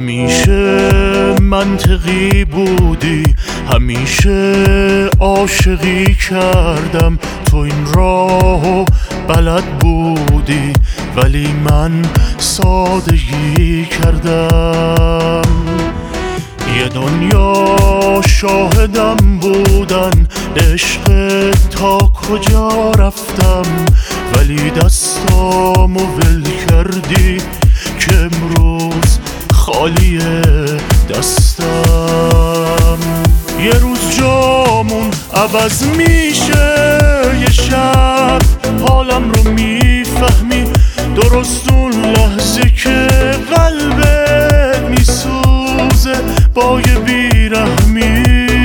همیشه منطقی بودی، همیشه عاشقی کردم، تو این راهو بلد بودی ولی من سادگی کردم. یه دنیا شاهدم بودن عشق تا کجا رفتم، ولی دستامو ول کردی که امروز خالی دستم. یه روز جامون عوض میشه، یه شب حالم رو میفهمی، درست اون لحظه که قلبت میسوزه با یه بیرحمی.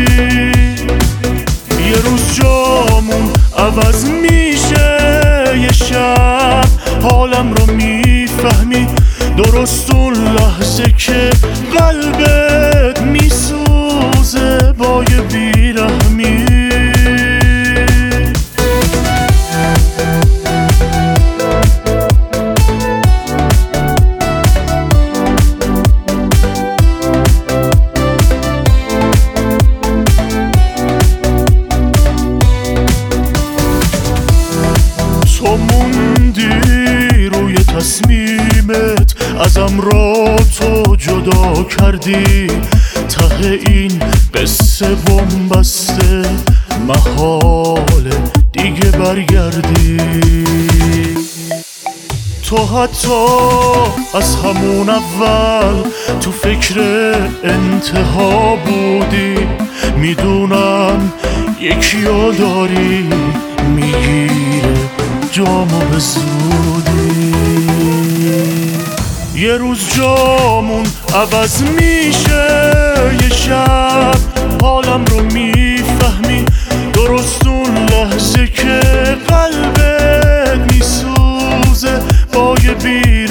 یه روز جامون عوض میشه، یه شب حالم رو میفهمی، درست اون لحظه که قلبت میسوزه با یه بیرحمی. تو موندی روی تصمیمت، ازم را تو جدا کردی، ته این قصه بنبسته محاله دیگه برگردی. تو حتی از همون اول تو فکر انتها بودی، میدونم یکیو داری میگیره جامو به زودی. یه روز جامون عوض میشه، یه شب حالم رو میفهمی، درست اون لحظه که قلبت میسوزه با یه